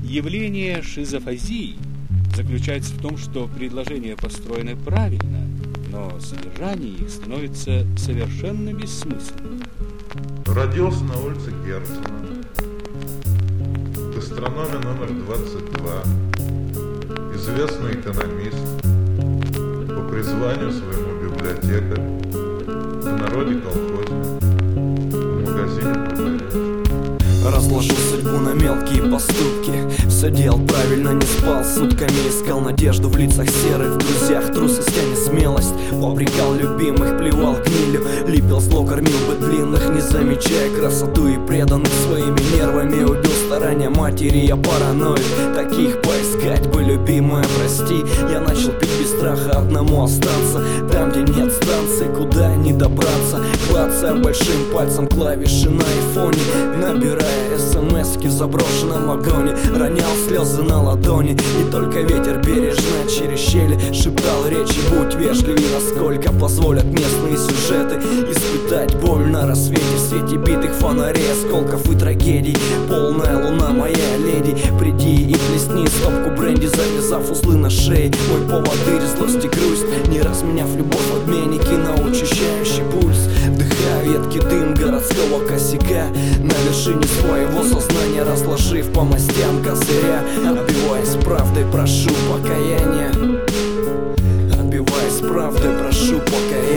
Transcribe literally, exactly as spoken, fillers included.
Явление шизофазии заключается в том, что предложения построены правильно, но содержание их становится совершенно бессмысленным. Родился на улице Герцена, в гастрономе номер двадцать два, известный экономист, по призванию своему библиотекарь, в народе колхозник, в магазине продавец. Разложил судьбу на мелкие поступки, все делал правильно, не спал сутками, искал надежду в лицах серых, в друзьях трусость, а не смелость. Обрекал любимых, плевал гнилью, лепил зло, кормил бы длинных, не замечая красоту и преданных своими нервами. Убил старания матери, я параноик, таких поискать бы, любимая, прости. Я начал пить без страха, одному остаться там, где нет станции, куда не добраться. Клацая большим пальцем клавиши на айфоне, набирая смс-ки в заброшенном вагоне, ронял слезы на ладони, и только ветер бережно через щели шептал речи: будь вежливей, насколько позволят местные сюжеты. Испытать боль на рассвете в свете битых фонарей, осколков и трагедий. Полная луна, моя леди, приди и плесни стопку бренди, завязав узлы на шее. Мой поводырь, злость и грусть, не разменяв любовь в обменнике на учащающий пульс. Вдыхаю едкий дым городского косяка на вершине своего сознания, разложив по мастям козыря. Отбиваясь правдой, прошу покаяния. Отбиваясь правдой, прошу покаяния.